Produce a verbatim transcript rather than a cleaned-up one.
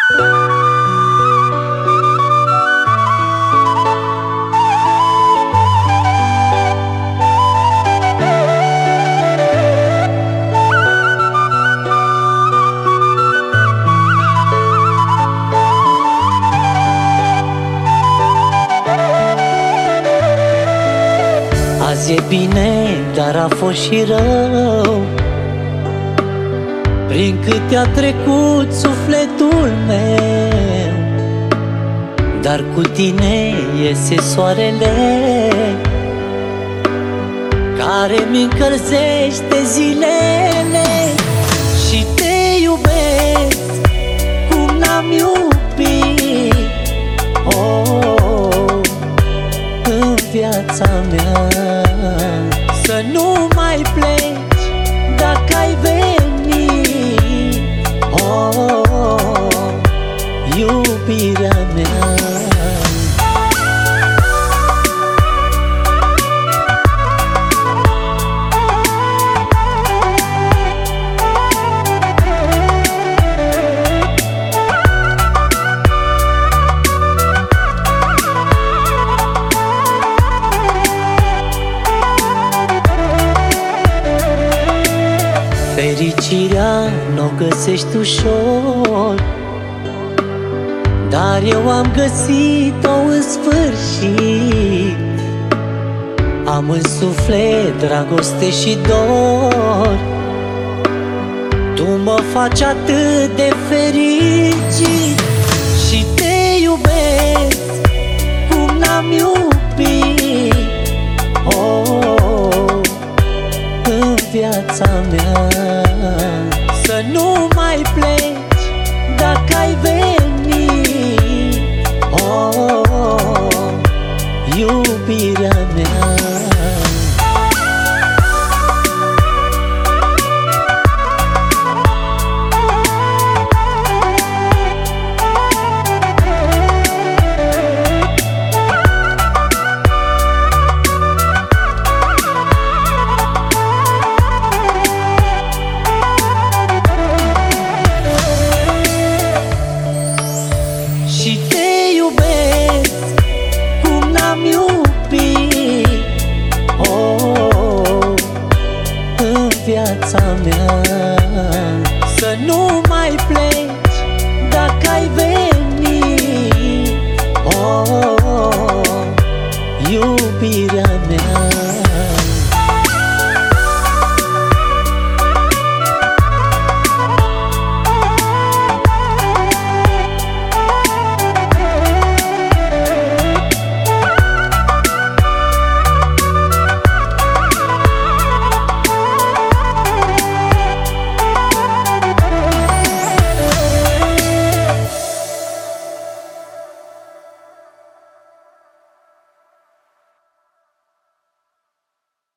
Azi e bine, dar a fost și rău. Prin câte a trecut sufletul meu, dar cu tine iese soarele care mi încălzește zilele. Și te iubesc cum n-am iubit, oh, în viața mea. Să nu mai pleci dacă ai venit, oh, iubirea mea. Fericirea n-o găsești ușor, dar eu am găsit-o în sfârșit. Am în suflet dragoste și dor, tu mă faci atât de fericit. Și te iubesc cum n-am iubit, oh, în viața mea. Să nu mai pleci dacă ai venit, oh, iubirea mea. Și te iubesc cum n-am iubit, oh, în viața mea. Să nu mai pleci dacă ai venit,